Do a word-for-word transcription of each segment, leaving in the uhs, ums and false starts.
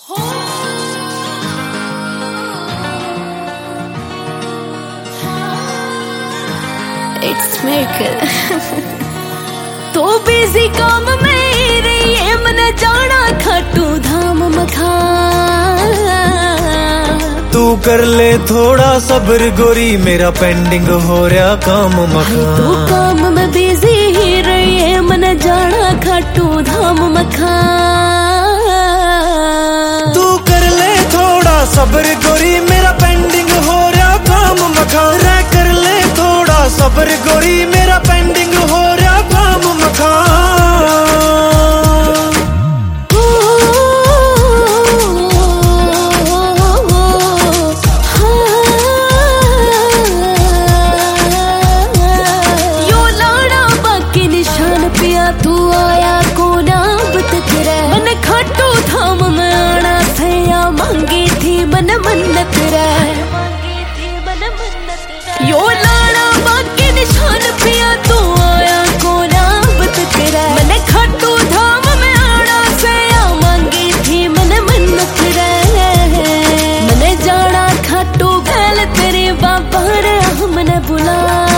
It's miracle. तो busy काम में रही है, मन जाना खाटू धाम मखा। तू कर ले थोड़ा सब्र गोरी, मेरा पेंडिंग हो रहा काम मखा। तू काम में बिजी ही रही है, मन जाना खाटू धाम मखा। तू कर ले थोड़ा सब्र गोरी, मेरा पेंडिंग हो रहा काम मखा। रे कर ले थोड़ा सब्र गोरी, मेरा पेंडिंग हो रहा काम मखा। यो लाड़ा बाकी निशान पिया, तू आया को ना बतकरा। मन खाटू धाम में आना थे, या मांगी थी मन मन्नत रे। यो लाड़ा बाकी निशान पिया, तू आया को ना बतकरा। मन खाटू धाम में आना से, या मांगी थी मन मन्नत रे। मन जाना खाटू गैल तेरे बाबा रे, हमने बुला।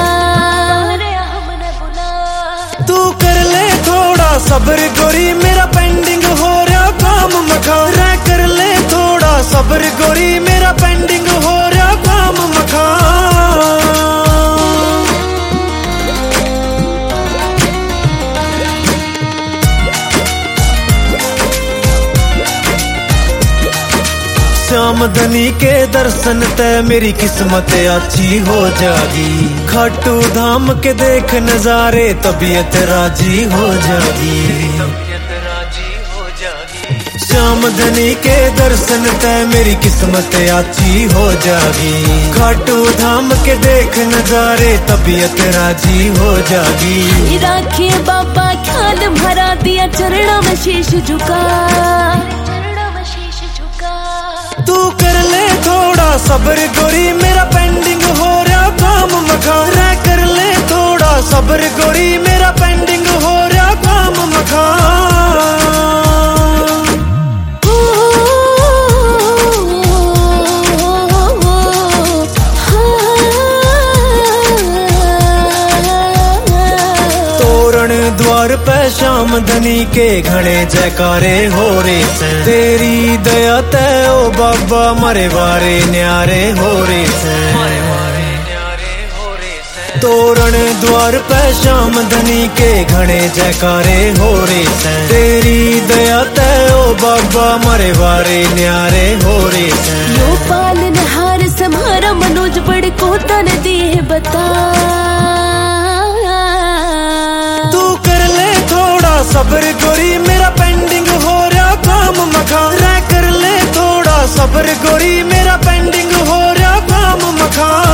तू कर ले थोड़ा सब्र गोरी, मेरा पेंडिंग हो रहा काम मखा। रे कर ले थोड़ा सब्र गोरी, मेरा पेंडिंग हो रहा काम मखा। श्याम धनी के दर्शन ते मेरी किस्मत अच्छी हो जागी। खाटू धाम के देख नजारे, तबीयत राजी हो जागी। श्याम धनी के दर्शन ते मेरी किस्मत अच्छी हो जागी। खाटू धाम के देख नजारे, तबीयत राजी हो जागी। राखिए बाबा ख्याल भरा दिया, चरणों में शीश झुका। तू कर ले थोड़ा सब्र गोरी, मेरा पेंडिंग हो रहा काम मखा। रे कर ले थोड़ा सब्र गोरी, मेरा पेंडिंग हो रहा काम मखा। द्वार पे श्याम धनी के घने जयकारे हो रे से। तेरी दया ते ओ बाबा मरे वारे न्यारे हो रे से। तोरण द्वार पे श्याम धनी के घने जयकारे हो रे से। तेरी दया ते ओ बाबा मरे वारे न्यारे हो रे से। यो पालन हार समारा, मनोज बड़ को तन दिए बता। सब्र गोरी, मेरा पेंडिंग हो रहा काम मखा। रे कर ले थोड़ा सब्र गोरी, मेरा पेंडिंग हो रहा काम मखा।